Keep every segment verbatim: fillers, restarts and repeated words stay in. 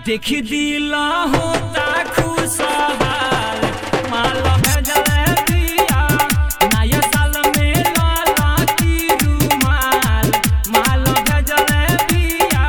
देख दिला होता खुशहाल माल भेजले दिया नया साल में लाला की रुमाल माल भेजले दिया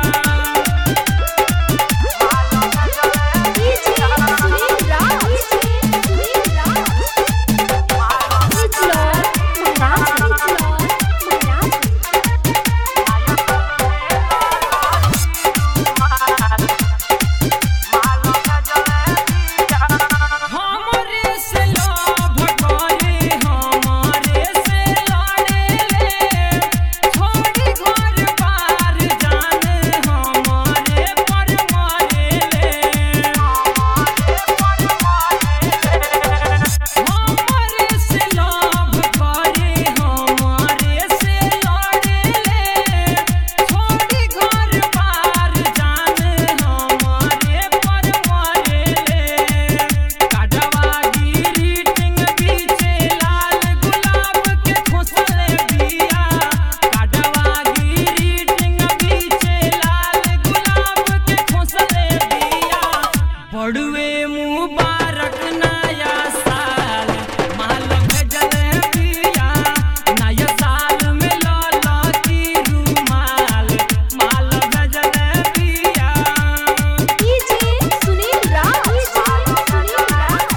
बड़ुए मुबारक नया साल माल भेजले दिया नया साल में लाला की रुमाल माल भेजले दिया डीजे सुनील राज सुनील राज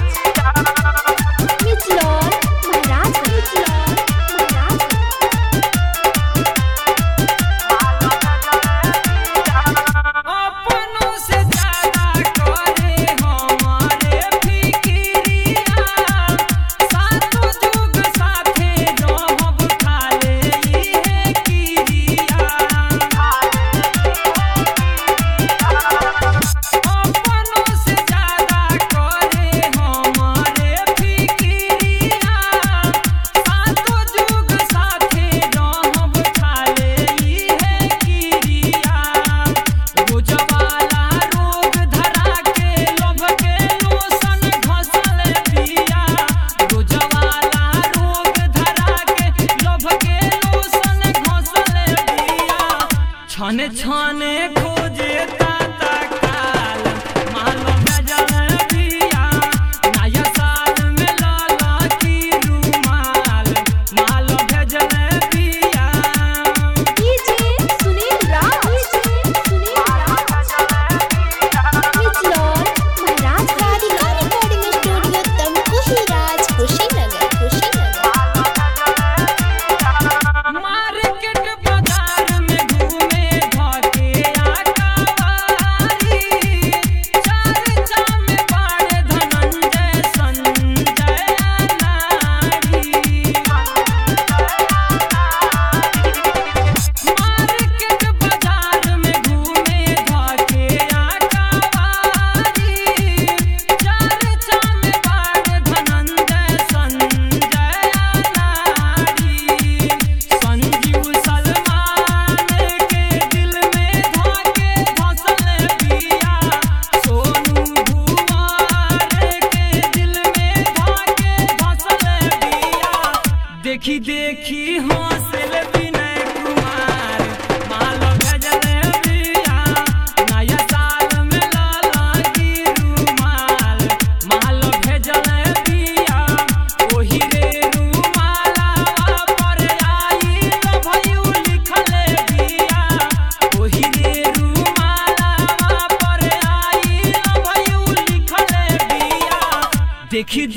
मिचलौर महाराज मिचलौर महाराज अपनों से ज्यादा करे हमारे फिकिरिया सातों जुग साथे रहब खाले इहे किरिया अपनों से ज्यादा करे हमारे फिकिरिया सातों जुग साथे रहब खाले इहे किरिया रोजवाला रोग धरा के लोभ के लोसन घसल दिया रोजवाला रोग धरा के लोभ के लोसन घसल दिया छने छने खोजे ताता काल माल भेजले दिया नया साल में लाला की रुमाल माल भेजले दिया DJ Sunil Raj Sunil Raj Michlaur Maharaj Radhika recording studio Tamkuhi Raj Kushinagar Kushinagar market बाजार में घूमे धके आकावारी चर्चा में बाड़े धनंजय संजय नारी मार्केट बाजार में घूमे धके आकावारी चर्चा में बाड़े धनंजय संजय नारी संजीव सलमान के दिल में धाके धसल दिया सोनू भुआर के दिल में धाके धसल दिया देखी देखी हौसल विनय कुमार माल भेजले दिया नया साल में लाला की रुमाल माल भेजले दिया ओही रे रुमालावा पर आई लव यू लिखले दिया ओही रे रुमालावा पर आई लव यू लिखले दिया देखी